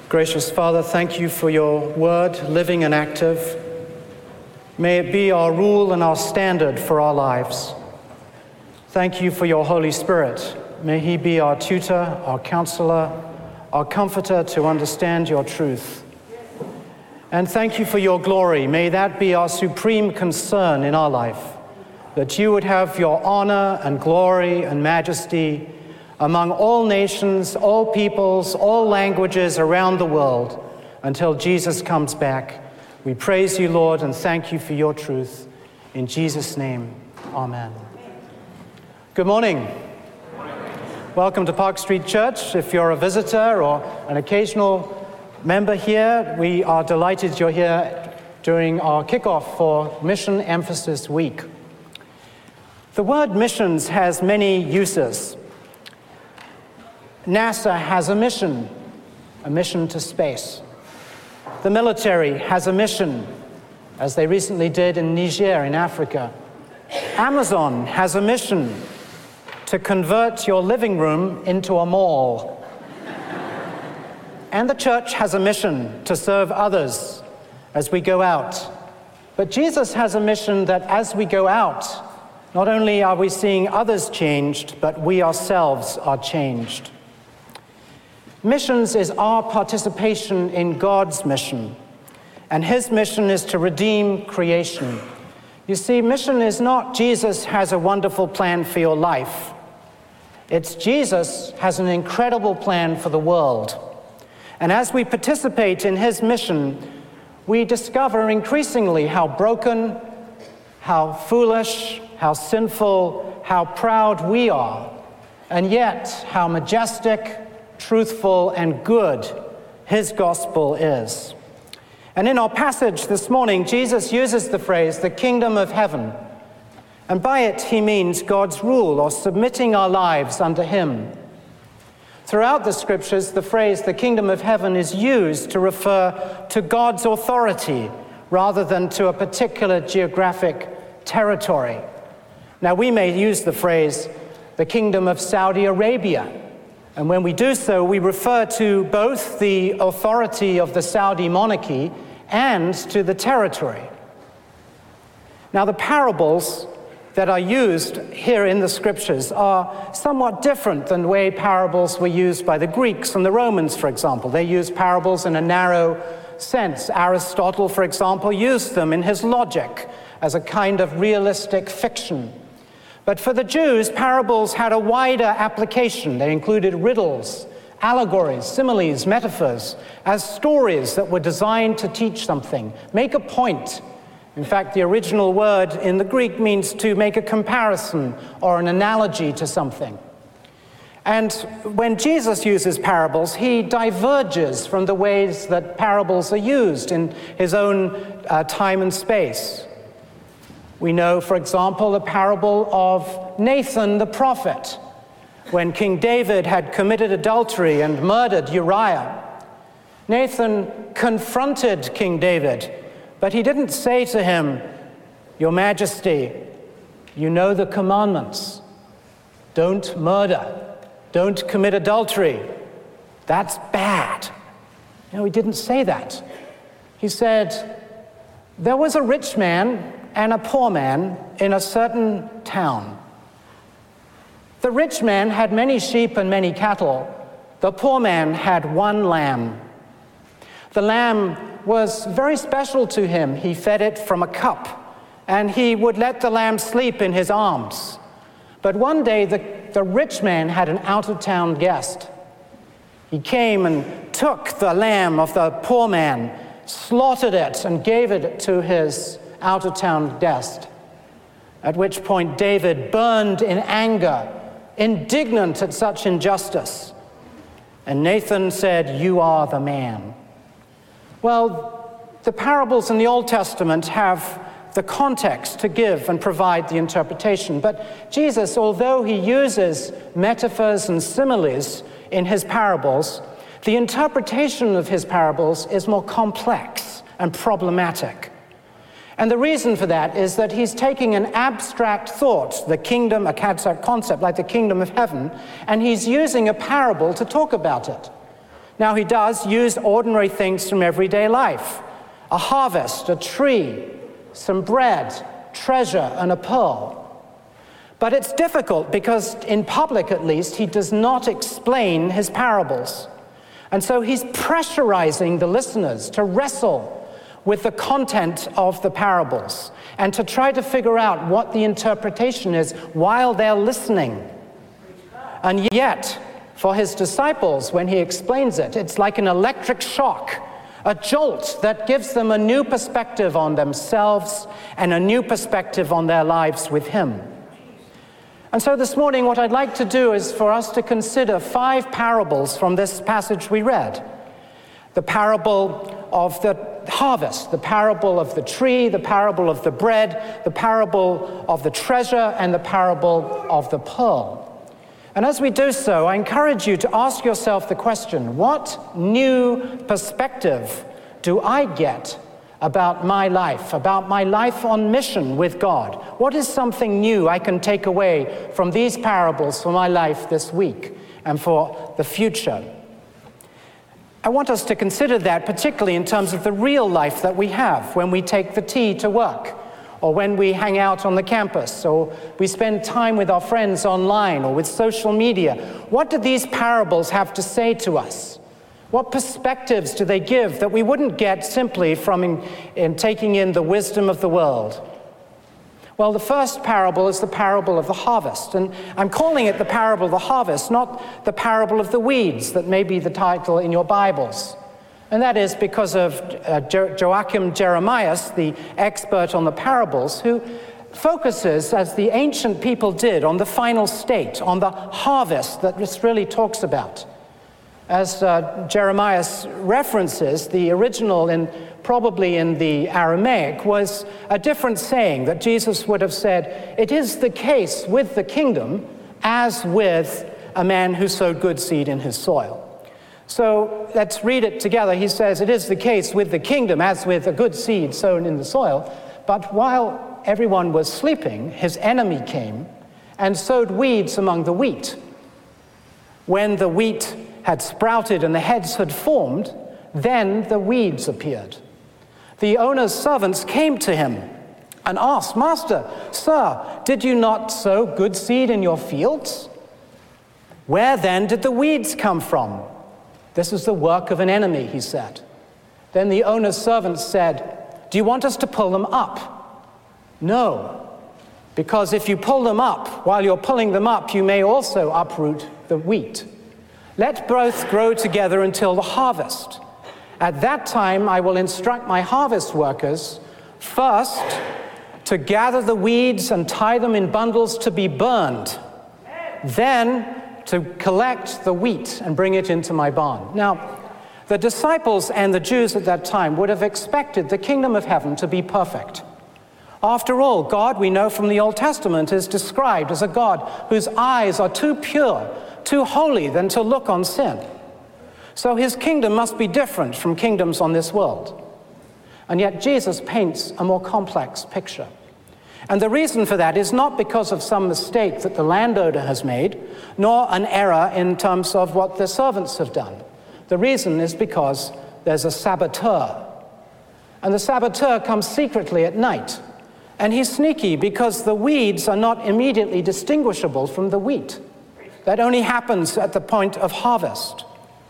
Gracious Father, thank you for your word, living and active. May it be our rule and our standard for our lives. Thank you for your Holy Spirit. May he be our tutor, our counselor, our comforter to understand your truth. And thank you for your glory. May that be our supreme concern in our life, that you would have your honor and glory and majesty among all nations, all peoples, all languages around the world until Jesus comes back. We praise you, Lord, and thank you for your truth. In Jesus' name, amen. Good morning. Welcome to Park Street Church. If you're a visitor or an occasional member here, we are delighted you're here during our kickoff for Mission Emphasis Week. The word missions has many uses. NASA has a mission to space. The military has a mission, as they recently did in Niger in Africa. Amazon has a mission to convert your living room into a mall. And the church has a mission to serve others as we go out. But Jesus has a mission that as we go out, not only are we seeing others changed, but we ourselves are changed. Missions is our participation in God's mission, and his mission is to redeem creation. You see, mission is not Jesus has a wonderful plan for your life. It's Jesus has an incredible plan for the world. And as we participate in his mission, we discover increasingly how broken, how foolish, how sinful, how proud we are, and yet how majestic, truthful, and good his gospel is. And in our passage this morning, Jesus uses the phrase, the kingdom of heaven. And by it, he means God's rule or submitting our lives under him. Throughout the scriptures, the phrase, the kingdom of heaven, is used to refer to God's authority rather than to a particular geographic territory. Now, we may use the phrase, the kingdom of Saudi Arabia. And when we do so, we refer to both the authority of the Saudi monarchy and to the territory. Now, the parables that are used here in the scriptures are somewhat different than the way parables were used by the Greeks and the Romans, for example. They used parables in a narrow sense. Aristotle, for example, used them in his Logic as a kind of realistic fiction. But for the Jews, parables had a wider application. They included riddles, allegories, similes, metaphors, as stories that were designed to teach something, make a point. In fact, the original word in the Greek means to make a comparison or an analogy to something. And when Jesus uses parables, he diverges from the ways that parables are used in his own time and space. We know, for example, the parable of Nathan the prophet, when King David had committed adultery and murdered Uriah. Nathan confronted King David, but he didn't say to him, "Your Majesty, you know the commandments. Don't murder. Don't commit adultery. That's bad." No, he didn't say that. He said, "There was a rich man and a poor man in a certain town. The rich man had many sheep and many cattle. The poor man had one lamb. The lamb was very special to him. He fed it from a cup, and he would let the lamb sleep in his arms. But one day the rich man had an out-of-town guest. He came and took the lamb of the poor man, slaughtered it, and gave it to his out-of-town guest. At which point David burned in anger, indignant at such injustice. And Nathan said, "You are the man." Well, the parables in the Old Testament have the context to give and provide the interpretation. But Jesus, although he uses metaphors and similes in his parables, the interpretation of his parables is more complex and problematic. And the reason for that is that he's taking an abstract thought, the kingdom, a concept like the kingdom of heaven, and he's using a parable to talk about it. Now, he does use ordinary things from everyday life: a harvest, a tree, some bread, treasure, and a pearl. But it's difficult because, in public at least, he does not explain his parables. And so he's pressurizing the listeners to wrestle with the content of the parables and to try to figure out what the interpretation is while they're listening. And yet, for his disciples, when he explains it, it's like an electric shock, a jolt that gives them a new perspective on themselves and a new perspective on their lives with him. And so this morning, what I'd like to do is for us to consider 5 parables from this passage we read. The parable of the harvest, the parable of the tree, the parable of the bread, the parable of the treasure, and the parable of the pearl. And as we do so, I encourage you to ask yourself the question, what new perspective do I get about my life on mission with God? What is something new I can take away from these parables for my life this week and for the future? I want us to consider that particularly in terms of the real life that we have when we take the T to work, or when we hang out on the campus, or we spend time with our friends online or with social media. What do these parables have to say to us? What perspectives do they give that we wouldn't get simply from in taking in the wisdom of the world? Well, the first parable is the parable of the harvest. And I'm calling it the parable of the harvest, not the parable of the weeds that may be the title in your Bibles. And that is because of Joachim Jeremias, the expert on the parables, who focuses, as the ancient people did, on the final state, on the harvest that this really talks about. As Jeremias references, the original, probably in the Aramaic, was a different saying that Jesus would have said, "It is the case with the kingdom as with a man who sowed good seed in his soil." So let's read it together. He says, "It is the case with the kingdom as with a good seed sown in the soil. But while everyone was sleeping, his enemy came and sowed weeds among the wheat. When the wheat had sprouted and the heads had formed, then the weeds appeared. The owner's servants came to him and asked, 'Master, sir, did you not sow good seed in your fields? Where then did the weeds come from?' 'This is the work of an enemy,' he said. Then the owner's servants said, 'Do you want us to pull them up?' 'No, because if you pull them up, while you're pulling them up, you may also uproot the wheat. Let both grow together until the harvest. At that time I will instruct my harvest workers, first to gather the weeds and tie them in bundles to be burned, then to collect the wheat and bring it into my barn.'" Now, the disciples and the Jews at that time would have expected the kingdom of heaven to be perfect. After all, God, we know from the Old Testament, is described as a God whose eyes are too pure, too holy than to look on sin. So his kingdom must be different from kingdoms on this world. And yet Jesus paints a more complex picture. And the reason for that is not because of some mistake that the landowner has made, nor an error in terms of what the servants have done. The reason is because there's a saboteur. And the saboteur comes secretly at night. And he's sneaky because the weeds are not immediately distinguishable from the wheat. That only happens at the point of harvest.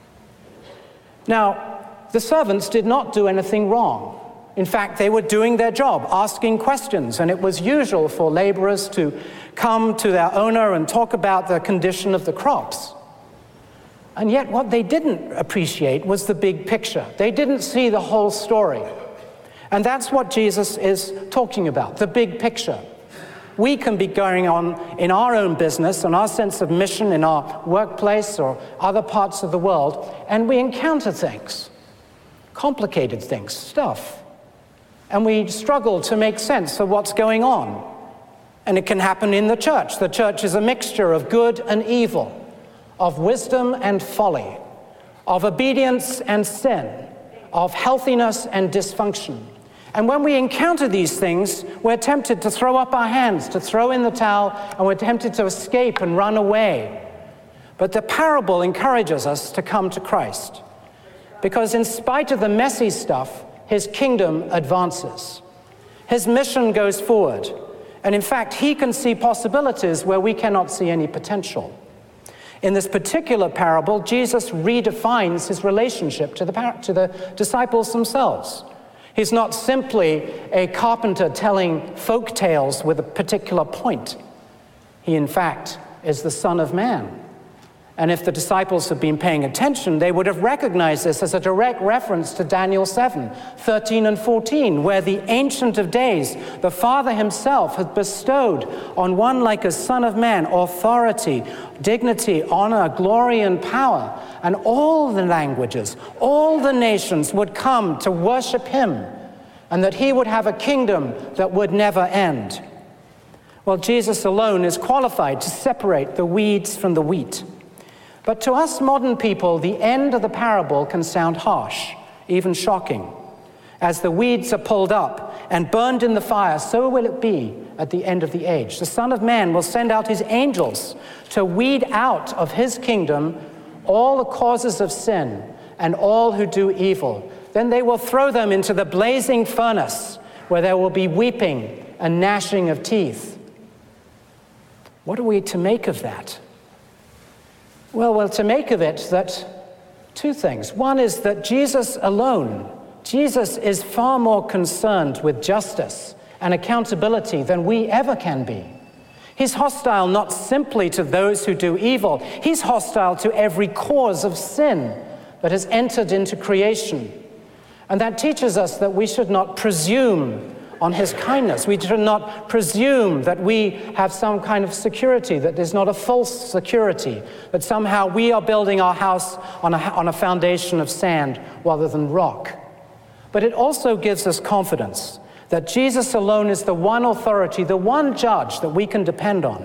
Now, the servants did not do anything wrong. In fact, they were doing their job, asking questions, and it was usual for laborers to come to their owner and talk about the condition of the crops. And yet what they didn't appreciate was the big picture. They didn't see the whole story. And that's what Jesus is talking about, the big picture. We can be going on in our own business and our sense of mission in our workplace or other parts of the world, and we encounter things, complicated things, stuff, and we struggle to make sense of what's going on. And it can happen in the church. The church is a mixture of good and evil, of wisdom and folly, of obedience and sin, of healthiness and dysfunction. And when we encounter these things, we're tempted to throw up our hands, to throw in the towel, and we're tempted to escape and run away. But the parable encourages us to come to Christ, because in spite of the messy stuff, his kingdom advances. His mission goes forward, and in fact, he can see possibilities where we cannot see any potential. In this particular parable, Jesus redefines his relationship to the disciples themselves. He's not simply a carpenter telling folk tales with a particular point. He, in fact, is the Son of Man. And if the disciples had been paying attention, they would have recognized this as a direct reference to Daniel 7:13 and 14, where the Ancient of Days, the Father himself, had bestowed on one like a Son of Man authority, dignity, honor, glory, and power. And all the languages, all the nations would come to worship him, and that he would have a kingdom that would never end. Well, Jesus alone is qualified to separate the weeds from the wheat. But to us modern people, the end of the parable can sound harsh, even shocking. As the weeds are pulled up and burned in the fire, so will it be at the end of the age. The Son of Man will send out his angels to weed out of his kingdom all the causes of sin and all who do evil. Then they will throw them into the blazing furnace, where there will be weeping and gnashing of teeth. What are we to make of that? Well, to make of it that two things. One is that Jesus alone, Jesus is far more concerned with justice and accountability than we ever can be. He's hostile not simply to those who do evil. He's hostile to every cause of sin that has entered into creation. And that teaches us that we should not presume on his kindness. We should not presume that we have some kind of security that is not a false security, that somehow we are building our house on a foundation of sand rather than rock. But it also gives us confidence that Jesus alone is the one authority, the one judge that we can depend on.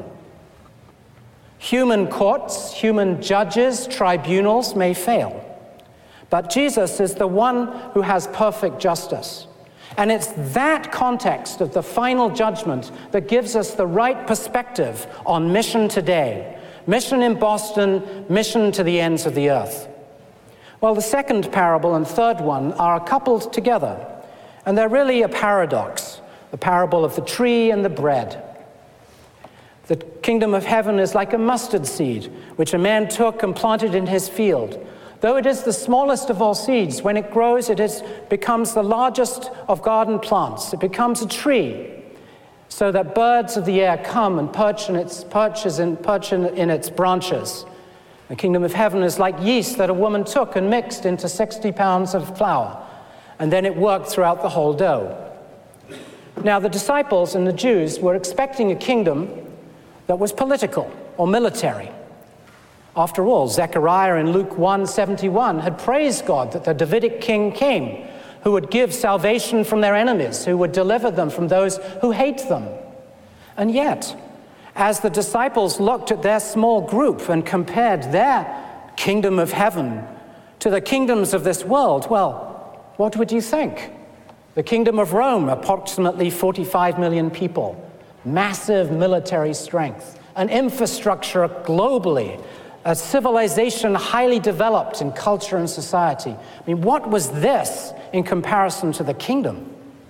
Human courts, human judges, tribunals may fail, but Jesus is the one who has perfect justice. And it's that context of the final judgment that gives us the right perspective on mission today. Mission in Boston, mission to the ends of the earth. Well, the second parable and third one are coupled together, and they're really a paradox, the parable of the tree and the bread. The kingdom of heaven is like a mustard seed, which a man took and planted in his field. Though it is the smallest of all seeds, when it grows, becomes the largest of garden plants. It becomes a tree, so that birds of the air come and perch in its branches. The kingdom of heaven is like yeast that a woman took and mixed into 60 pounds of flour, and then it worked throughout the whole dough. Now, the disciples and the Jews were expecting a kingdom that was political or military. After all, Zechariah in Luke 1:71 had praised God that the Davidic king came, who would give salvation from their enemies, who would deliver them from those who hate them. And yet, as the disciples looked at their small group and compared their kingdom of heaven to the kingdoms of this world, well, what would you think? The kingdom of Rome, approximately 45 million people, massive military strength, an infrastructure globally, a civilization highly developed in culture and society. I mean, what was this in comparison to the kingdom?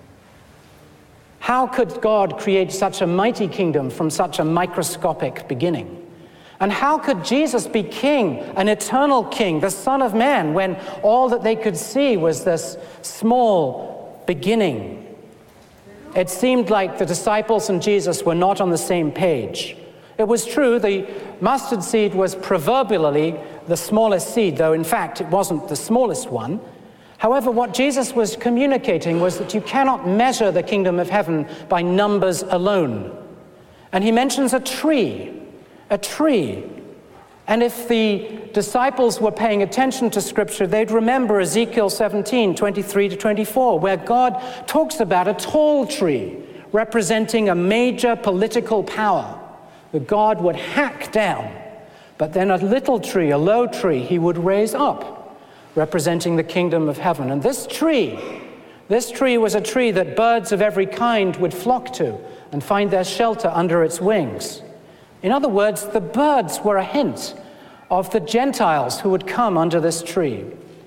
How could God create such a mighty kingdom from such a microscopic beginning? And how could Jesus be king, an eternal king, the Son of Man, when all that they could see was this small beginning? It seemed like the disciples and Jesus were not on the same page. It was true, the mustard seed was proverbially the smallest seed, though in fact it wasn't the smallest one. However, what Jesus was communicating was that you cannot measure the kingdom of heaven by numbers alone. And he mentions a tree. And if the disciples were paying attention to Scripture, they'd remember Ezekiel 17:23-24, where God talks about a tall tree representing a major political power that God would hack down, but then a little tree, a low tree, he would raise up, representing the kingdom of heaven. And this tree was a tree that birds of every kind would flock to and find their shelter under its wings. In other words, the birds were a hint of the Gentiles who would come under this tree.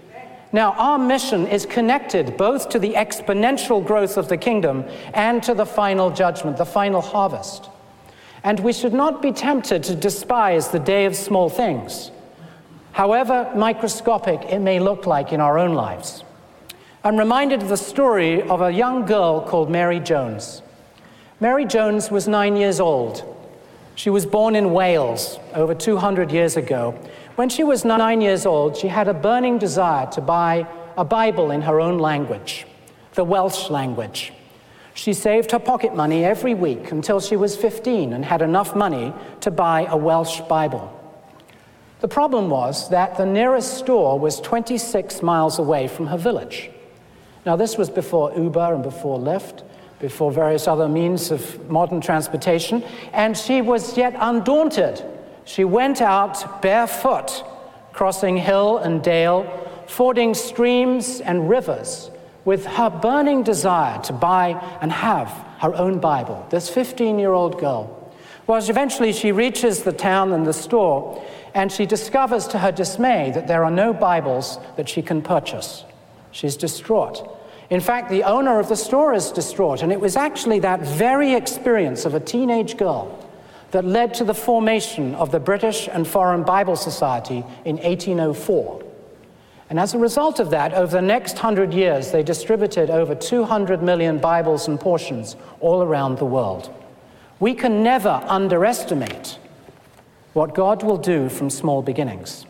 Now, our mission is connected both to the exponential growth of the kingdom and to the final judgment, the final harvest. And we should not be tempted to despise the day of small things, however microscopic it may look like in our own lives. I'm reminded of the story of a young girl called Mary Jones. Mary Jones was 9 years old. She was born in Wales over 200 years ago. When she was 9 years old, she had a burning desire to buy a Bible in her own language, the Welsh language. She saved her pocket money every week until she was 15 and had enough money to buy a Welsh Bible. The problem was that the nearest store was 26 miles away from her village. Now, this was before Uber and before Lyft, before various other means of modern transportation, and she was yet undaunted. She went out barefoot, crossing hill and dale, fording streams and rivers, with her burning desire to buy and have her own Bible, this 15-year-old girl. Well, eventually she reaches the town and the store, and she discovers to her dismay that there are no Bibles that she can purchase. She's distraught. In fact, the owner of the store is distraught, and it was actually that very experience of a teenage girl that led to the formation of the British and Foreign Bible Society in 1804. And as a result of that, over the next 100 years, they distributed over 200 million Bibles and portions all around the world. We can never underestimate what God will do from small beginnings.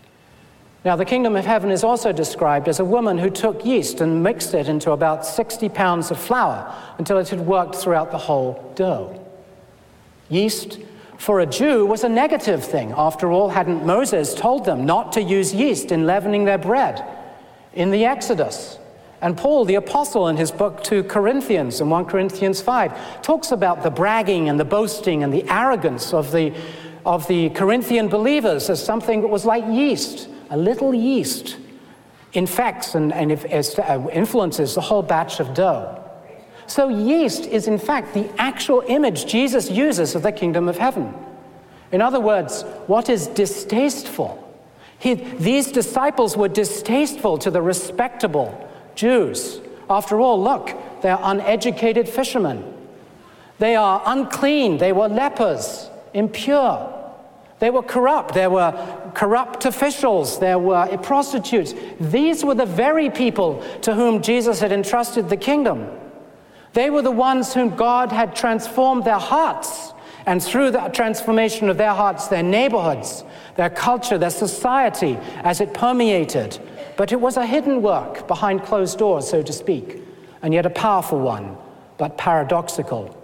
Now, the kingdom of heaven is also described as a woman who took yeast and mixed it into about 60 pounds of flour until it had worked throughout the whole dough. Yeast, for a Jew, was a negative thing. After all, hadn't Moses told them not to use yeast in leavening their bread in the Exodus? And Paul, the apostle, in his book to Corinthians, in 1 Corinthians 5, talks about the bragging and the boasting and the arrogance of the Corinthian believers as something that was like yeast. A little yeast infects and influences the whole batch of dough. So yeast is, in fact, the actual image Jesus uses of the kingdom of heaven. In other words, what is distasteful? These disciples were distasteful to the respectable Jews. After all, look, they're uneducated fishermen. They are unclean. They were lepers, impure. They were corrupt. There were corrupt officials. There were prostitutes. These were the very people to whom Jesus had entrusted the kingdom. They were the ones whom God had transformed their hearts, and through the transformation of their hearts, their neighborhoods, their culture, their society, as it permeated. But it was a hidden work behind closed doors, so to speak, and yet a powerful one, but paradoxical.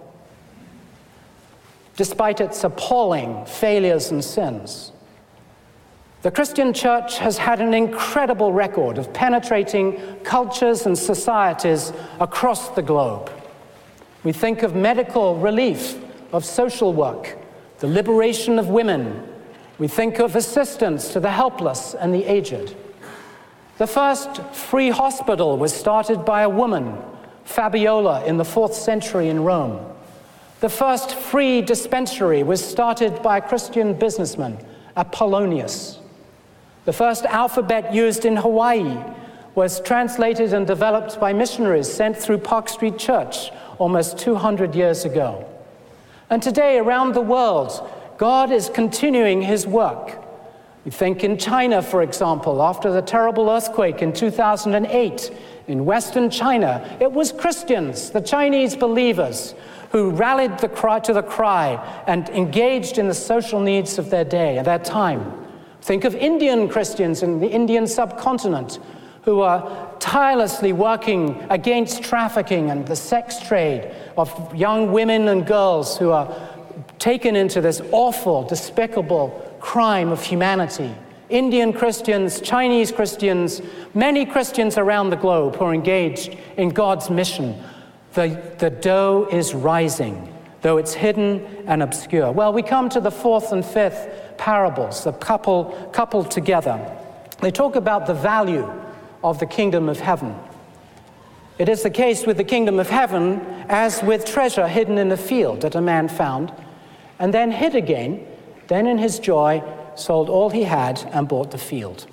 Despite its appalling failures and sins, the Christian church has had an incredible record of penetrating cultures and societies across the globe. We think of medical relief, of social work, the liberation of women. We think of assistance to the helpless and the aged. The first free hospital was started by a woman, Fabiola, in the 4th century in Rome. The first free dispensary was started by a Christian businessman, Apollonius. The first alphabet used in Hawaii was translated and developed by missionaries sent through Park Street Church almost 200 years ago. And today, around the world, God is continuing his work. We think in China, for example, after the terrible earthquake in 2008 in Western China, it was Christians, the Chinese believers, who rallied to the cry and engaged in the social needs of their day, at their time. Think of Indian Christians in the Indian subcontinent who are tirelessly working against trafficking and the sex trade of young women and girls who are taken into this awful, despicable crime of humanity. Indian Christians, Chinese Christians, many Christians around the globe who are engaged in God's mission. The dough is rising, though it's hidden and obscure. Well, we come to the 4th and 5th parables, the coupled together. They talk about the value of the kingdom of heaven. It is the case with the kingdom of heaven as with treasure hidden in a field that a man found, and then hid again, then in his joy sold all he had and bought the field.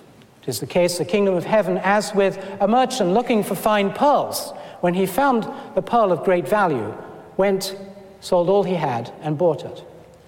It is the case, the kingdom of heaven, as with a merchant looking for fine pearls. When he found the pearl of great value, went, sold all he had, and bought it.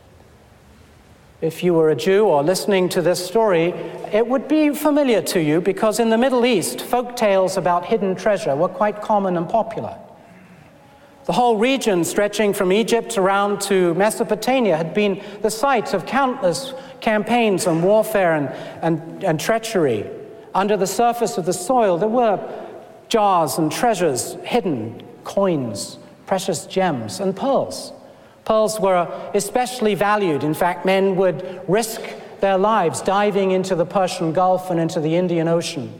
If you were a Jew or listening to this story, it would be familiar to you because in the Middle East, folk tales about hidden treasure were quite common and popular. The whole region stretching from Egypt around to Mesopotamia had been the site of countless campaigns and warfare and treachery. Under the surface of the soil, there were jars and treasures hidden, coins, precious gems, and pearls. Pearls were especially valued. In fact, men would risk their lives diving into the Persian Gulf and into the Indian Ocean.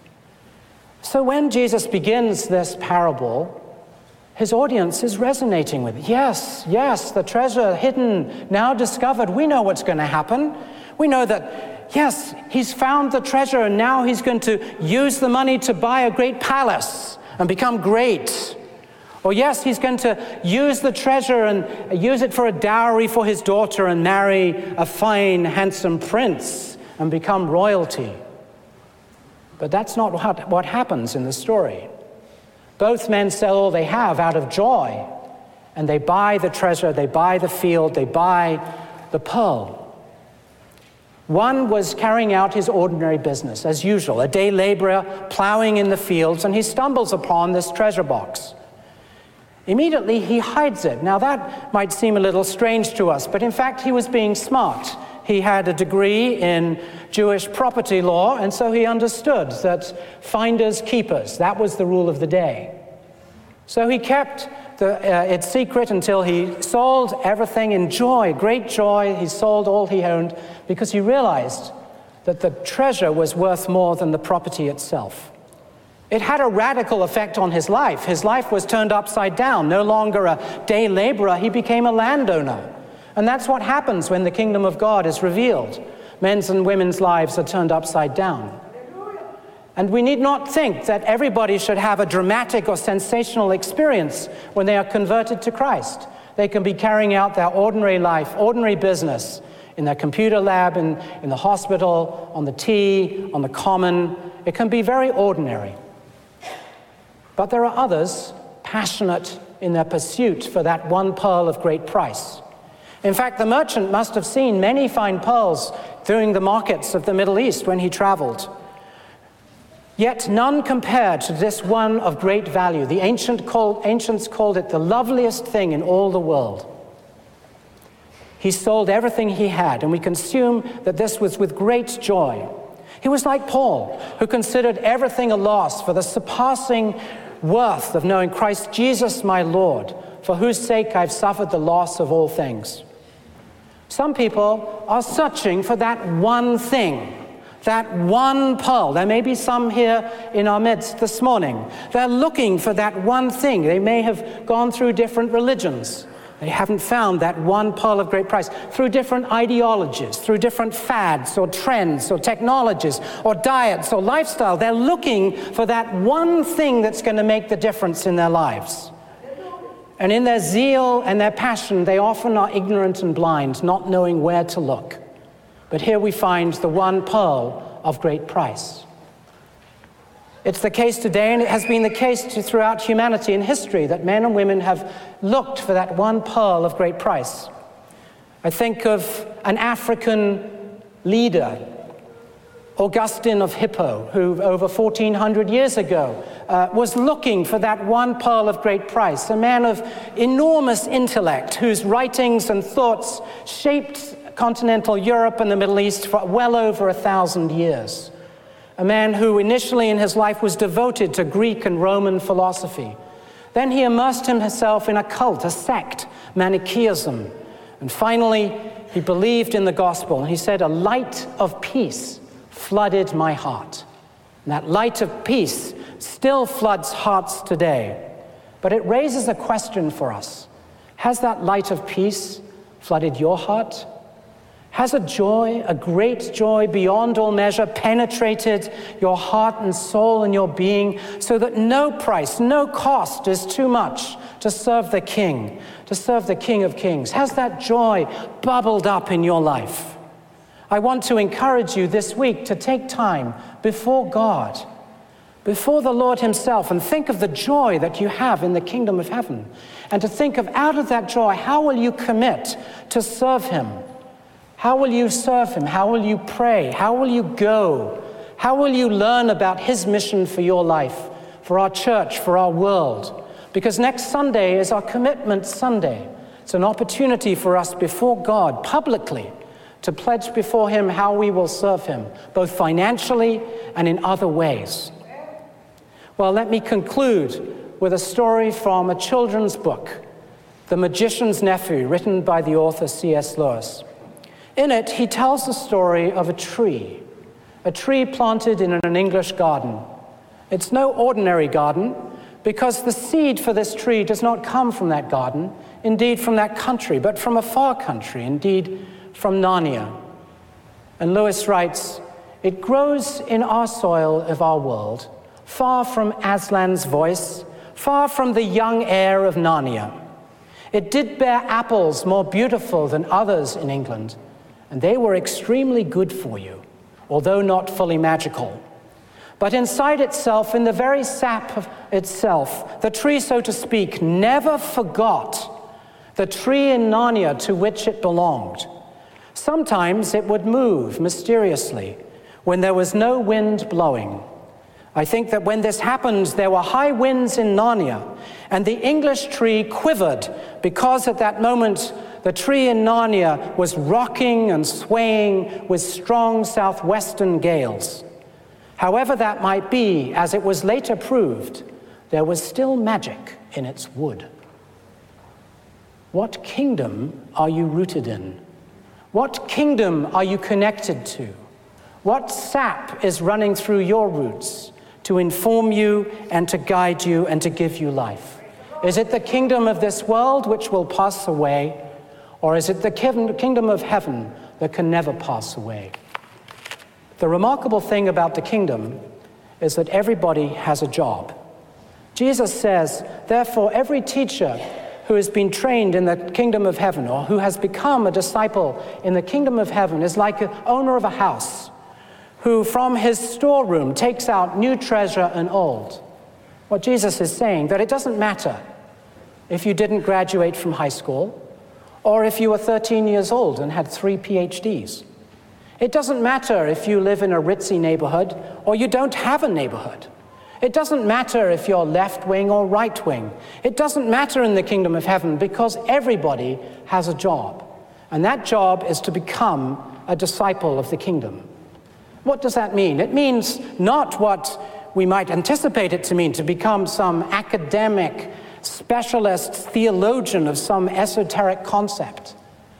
So when Jesus begins this parable, his audience is resonating with it. Yes, the treasure hidden, now discovered. We know what's going to happen. We know that, yes, he's found the treasure and now he's going to use the money to buy a great palace and become great. Or yes, he's going to use the treasure and use it for a dowry for his daughter and marry a fine, handsome prince and become royalty. But that's not what happens in the story. Both men sell all they have out of joy, and they buy the treasure, they buy the field, they buy the pearl. One was carrying out his ordinary business, as usual, a day laborer plowing in the fields, and he stumbles upon this treasure box. Immediately, he hides it. Now, that might seem a little strange to us, but in fact, he was being smart. He had a degree in Jewish property law, and so he understood that finders, keepers, that was the rule of the day. So he kept its secret until he sold everything in joy, great joy. He sold all he owned because he realized that the treasure was worth more than the property itself. It had a radical effect on his life. His life was turned upside down. No longer a day laborer, he became a landowner. And that's what happens when the kingdom of God is revealed. Men's and women's lives are turned upside down. And we need not think that everybody should have a dramatic or sensational experience when they are converted to Christ. They can be carrying out their ordinary life, ordinary business, in their computer lab, in the hospital, on the T, on the common. It can be very ordinary. But there are others passionate in their pursuit for that one pearl of great price. In fact, the merchant must have seen many fine pearls during the markets of the Middle East when he traveled. Yet none compared to this one of great value. The ancients called it the loveliest thing in all the world. He sold everything he had, and we can assume that this was with great joy. He was like Paul, who considered everything a loss for the surpassing worth of knowing Christ Jesus my Lord, for whose sake I've suffered the loss of all things. Some people are searching for that one thing, that one pearl. There may be some here in our midst this morning. They're looking for that one thing. They may have gone through different religions. They haven't found that one pearl of great price. Through different ideologies, through different fads or trends or technologies or diets or lifestyle, they're looking for that one thing that's going to make the difference in their lives. And in their zeal and their passion, they often are ignorant and blind, not knowing where to look. But here we find the one pearl of great price. It's the case today, and it has been the case throughout humanity in history, that men and women have looked for that one pearl of great price. I think of an African leader, Augustine of Hippo, who over 1400 years ago was looking for that one pearl of great price, a man of enormous intellect whose writings and thoughts shaped continental Europe and the Middle East for well over 1,000 years. A man who initially in his life was devoted to Greek and Roman philosophy. Then he immersed himself in a cult, a sect, Manichaeism. And finally, he believed in the gospel. And he said, "A light of peace flooded my heart." And that light of peace still floods hearts today. But it raises a question for us. Has that light of peace flooded your heart? Has a joy, a great joy beyond all measure, penetrated your heart and soul and your being, so that no price, no cost is too much to serve the King of Kings? Has that joy bubbled up in your life? I want to encourage you this week to take time before God, before the Lord himself, and think of the joy that you have in the kingdom of heaven. And to think of, out of that joy, how will you commit to serve him? How will you serve him? How will you pray? How will you go? How will you learn about his mission for your life, for our church, for our world? Because next Sunday is our Commitment Sunday. It's an opportunity for us before God, publicly, to pledge before him how we will serve him, both financially and in other ways. Well, let me conclude with a story from a children's book, The Magician's Nephew, written by the author C.S. Lewis. In it, he tells the story of a tree planted in an English garden. It's no ordinary garden, because the seed for this tree does not come from that garden, indeed from that country, but from a far country, indeed from Narnia. And Lewis writes, "It grows in our soil of our world, far from Aslan's voice, far from the young air of Narnia. It did bear apples more beautiful than others in England, and they were extremely good for you, although not fully magical. But inside itself, in the very sap of itself, the tree, so to speak, never forgot the tree in Narnia to which it belonged. Sometimes it would move mysteriously when there was no wind blowing. I think that when this happened, there were high winds in Narnia, and the English tree quivered because at that moment the tree in Narnia was rocking and swaying with strong southwestern gales. However that might be, as it was later proved, there was still magic in its wood." What kingdom are you rooted in? What kingdom are you connected to? What sap is running through your roots to inform you and to guide you and to give you life? Is it the kingdom of this world which will pass away, or is it the kingdom of heaven that can never pass away? The remarkable thing about the kingdom is that everybody has a job. Jesus says, therefore, every teacher who has been trained in the kingdom of heaven or who has become a disciple in the kingdom of heaven is like an owner of a house who from his storeroom takes out new treasure and old. What Jesus is saying, that it doesn't matter if you didn't graduate from high school or if you were 13 years old and had 3 PhDs. It doesn't matter if you live in a ritzy neighborhood or you don't have a neighborhood. It doesn't matter if you're left wing or right wing. It doesn't matter in the kingdom of heaven because everybody has a job. And that job is to become a disciple of the kingdom. What does that mean? It means not what we might anticipate it to mean, to become some academic, specialist theologian of some esoteric concept.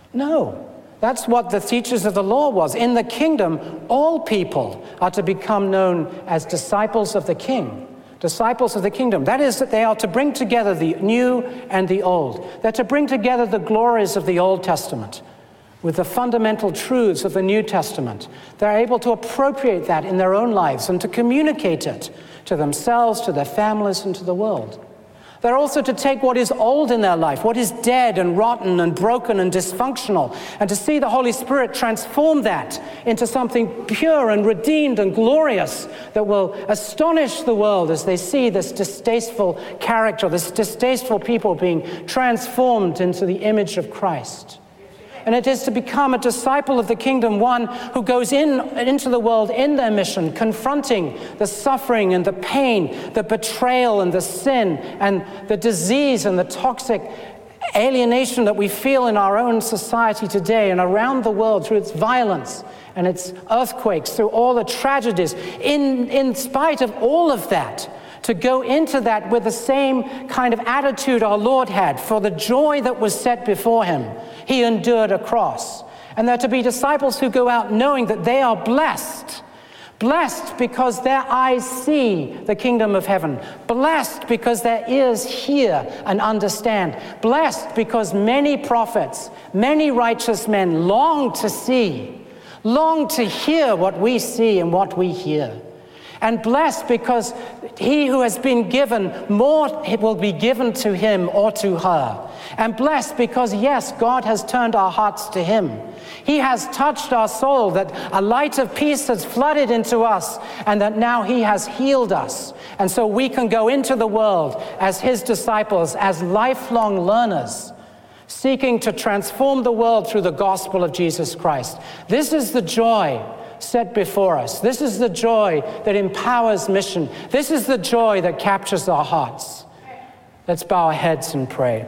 No. That's what the teachers of the law was. In the kingdom, all people are to become known as disciples of the king, disciples of the kingdom. That is, that they are to bring together the new and the old. They're to bring together the glories of the Old Testament with the fundamental truths of the New Testament. They're able to appropriate that in their own lives and to communicate it to themselves, to their families, and to the world. They're also to take what is old in their life, what is dead and rotten and broken and dysfunctional, and to see the Holy Spirit transform that into something pure and redeemed and glorious that will astonish the world as they see this distasteful character, this distasteful people being transformed into the image of Christ. And it is to become a disciple of the kingdom, one who goes into the world in their mission, confronting the suffering and the pain, the betrayal and the sin and the disease and the toxic alienation that we feel in our own society today and around the world through its violence and its earthquakes, through all the tragedies. In spite of all of that, to go into that with the same kind of attitude our Lord had. For the joy that was set before him, he endured a cross. And they're to be disciples who go out knowing that they are blessed. Blessed because their eyes see the kingdom of heaven. Blessed because their ears hear and understand. Blessed because many prophets, many righteous men long to see, long to hear what we see and what we hear. And blessed because he who has been given, more will be given to him or to her. And blessed because, yes, God has turned our hearts to him. He has touched our soul, that a light of peace has flooded into us, and that now he has healed us. And so we can go into the world as his disciples, as lifelong learners, seeking to transform the world through the gospel of Jesus Christ. This is the joy set before us. This is the joy that empowers mission. This is the joy that captures our hearts. Let's bow our heads and pray.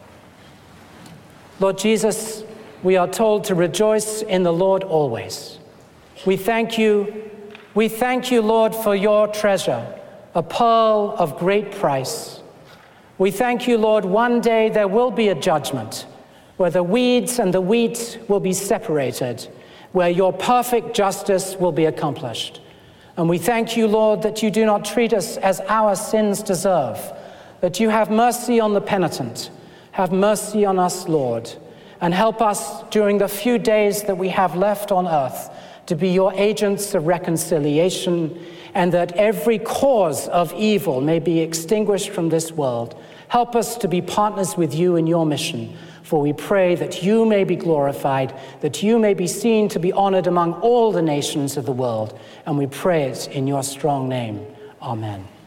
Lord Jesus, we are told to rejoice in the Lord always. We thank you. We thank you, Lord, for your treasure, a pearl of great price. We thank you, Lord, one day there will be a judgment where the weeds and the wheat will be separated, where your perfect justice will be accomplished. And we thank you, Lord, that you do not treat us as our sins deserve, that you have mercy on the penitent. Have mercy on us, Lord, and help us during the few days that we have left on earth to be your agents of reconciliation, and that every cause of evil may be extinguished from this world. Help us to be partners with you in your mission. For we pray that you may be glorified, that you may be seen to be honored among all the nations of the world. And we pray it in your strong name. Amen.